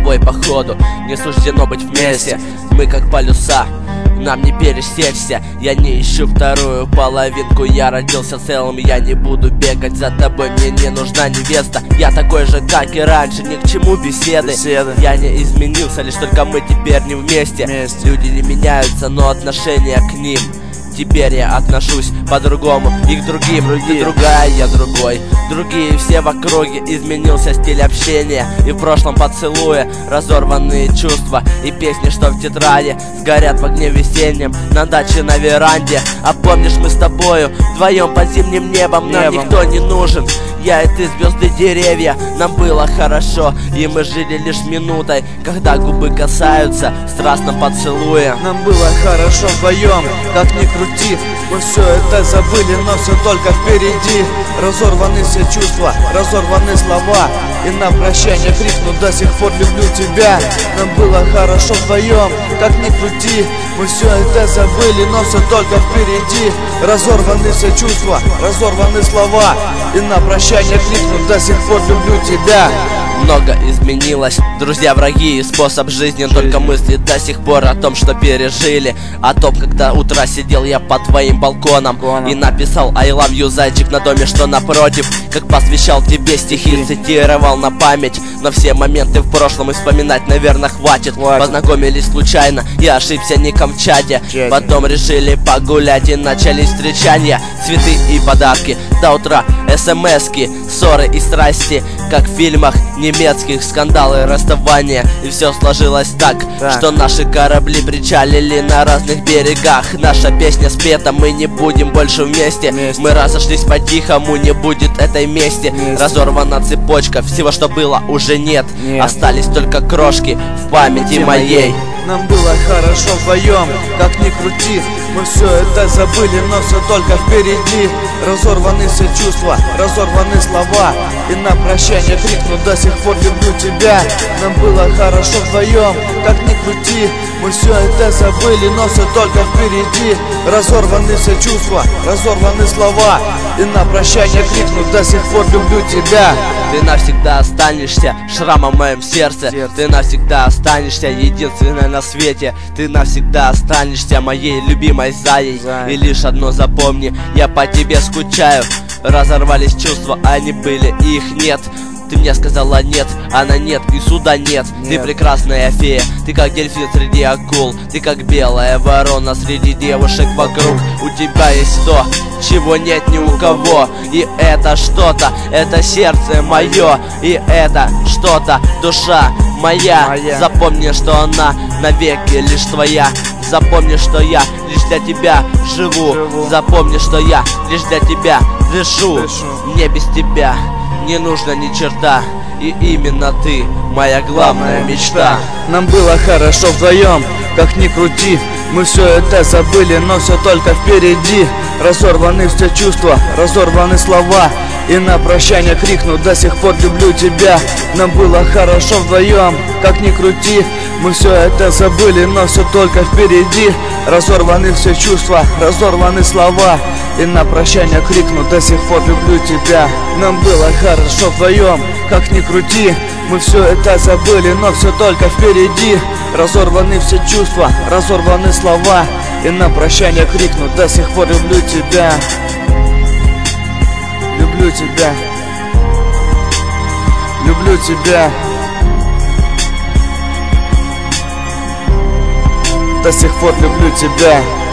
тобой походу не суждено быть вместе. Мы как полюса, нам не пересечься. Я не ищу вторую половинку, я родился целым. Я не буду бегать за тобой, мне не нужна невеста. Я такой же, как и раньше, ни к чему беседы. Я не изменился, лишь только мы теперь не вместе. Люди не меняются, но отношения к ним теперь я отношусь по-другому и к другим. Ты другая, я другой, другие все в округе. Изменился стиль общения и в прошлом поцелуя. Разорванные чувства и песни, что в тетради сгорят в огне весеннем на даче на веранде. А помнишь, мы с тобою вдвоем под зимним небом? Нам никто не нужен, я и ты, звезды, деревья. Нам было хорошо, и мы жили лишь минутой, когда губы касаются страстным поцелуем. Нам было хорошо вдвоем, как ни крути. Мы все это забыли, но все только впереди. Разорваны все чувства, разорваны слова, и на прощание крикну: до сих пор люблю тебя. Нам было хорошо вдвоем, как ни крути. Мы все это забыли, но все только впереди. Разорваны все чувства, разорваны слова, и на прощание крикну: до сих пор люблю тебя. Много изменилось, друзья, враги и способ жизни. Только мысли до сих пор о том, что пережили. О том, когда утра сидел я под твоим балконом и написал I love you, зайчик, на доме, что напротив. Как посвящал тебе стихи, цитировал на память. Но все моменты в прошлом и вспоминать, наверное, хватит. Познакомились случайно, я ошибся, не Камчатке. Потом решили погулять и начались встречания. Цветы и подарки, до утра смс-ки, ссоры и страсти, как в фильмах немецких, скандалы, расставания. И все сложилось так, что наши корабли причалили на разных берегах. Наша песня спета, мы не будем больше вместе. Мы разошлись по-тихому, не будет этой мести. Разорвана цепочка, всего, что было, уже нет. Остались только крошки в памяти моей. Нам было хорошо вдвоем, как ни крути. Мы все это забыли, но все только впереди. Разорваны все чувства, разорваны слова, и на прощание крикну: до сих пор люблю тебя. Нам было хорошо вдвоем, как ни крути. Мы все это забыли, но все только впереди. Разорваны все чувства, разорваны слова, и на прощание крикну: до сих пор люблю тебя. Ты навсегда останешься шрамом в моем сердце. Ты навсегда останешься единственной на свете. Ты навсегда останешься моей любимой заей. И лишь одно запомни, я по тебе скучаю. Разорвались чувства, они были, их нет. Ты мне сказала нет, она нет, и суда нет. Ты прекрасная фея, ты как дельфин среди акул. Ты как белая ворона среди девушек вокруг. У тебя есть то, чего нет ни у кого. И это что-то, это сердце мое. И это что-то, душа моя. Запомни, что она навеки лишь твоя. Запомни, что я лишь для тебя живу. Запомни, что я лишь для тебя дышу. Мне без тебя не нужно ни черта, и именно ты моя главная мечта. Нам было хорошо вдвоем, как ни крути. Мы все это забыли, но все только впереди. Разорваны все чувства, разорваны слова, и на прощание крикну: до сих пор люблю тебя. Нам было хорошо вдвоем, как ни крути. Мы все это забыли, но все только впереди. Разорваны все чувства, разорваны слова, и на прощание крикну: до сих пор люблю тебя. Нам было хорошо вдвоем, как ни крути. Мы все это забыли, но все только впереди. Разорваны все чувства, разорваны слова, и на прощание крикну: до сих пор люблю тебя. Люблю тебя. Люблю тебя. До сих пор люблю тебя.